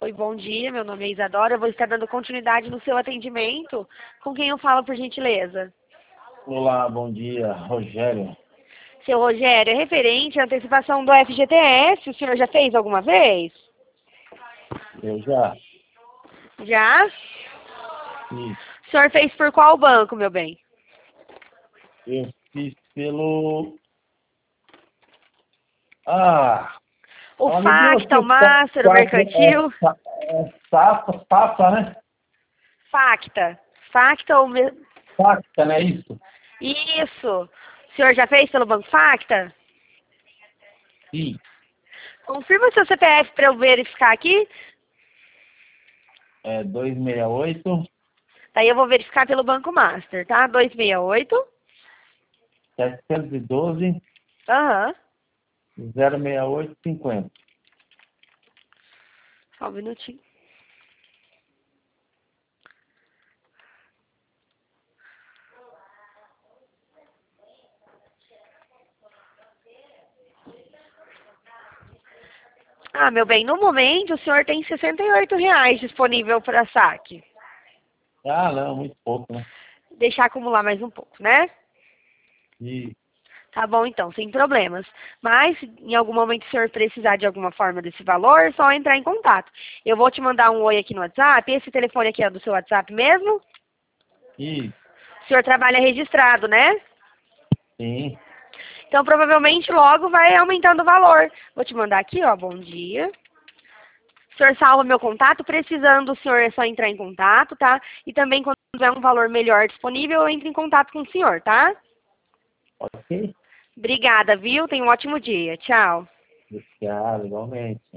Oi, bom dia. Meu nome é Isadora. Eu vou estar dando continuidade no seu atendimento. Com quem eu falo, por gentileza? Olá, bom dia, Rogério. Seu Rogério, é referente à antecipação do FGTS. O senhor já fez alguma vez? Eu já Já? fiz, O senhor fez por qual banco, meu bem? eu fiz pelo... Ah, O ela me deu aqui Facta, o o Master, o Mercantil? Safra, né? Facta. Facta ou... Facta, não é isso? Isso. O senhor já fez pelo Banco Facta? Sim, Confirma o seu CPF para eu verificar aqui. é 268 Daí eu vou verificar pelo Banco Master, tá? 268. 712 Aham. 06850. Só um minutinho. Ah, meu bem, no momento o senhor tem R$ 68 disponível para saque. Ah, não, muito pouco, né? Deixar acumular mais um pouco, né? E, Tá bom, então, sem problemas. Mas, se em algum momento o senhor precisar de alguma forma desse valor, é só entrar em contato. Eu vou te mandar um oi aqui no WhatsApp. Esse telefone aqui é do seu WhatsApp mesmo? e, O senhor trabalha registrado, né? sim, Então, provavelmente, logo vai aumentando o valor. Vou te mandar aqui, ó, bom dia. O senhor salva meu contato, precisando, o senhor é só entrar em contato, tá? E também, quando tiver um valor melhor disponível, eu entro em contato com o senhor, tá? ok? Obrigada, viu? Tenha um ótimo dia. Tchau. Obrigado, igualmente.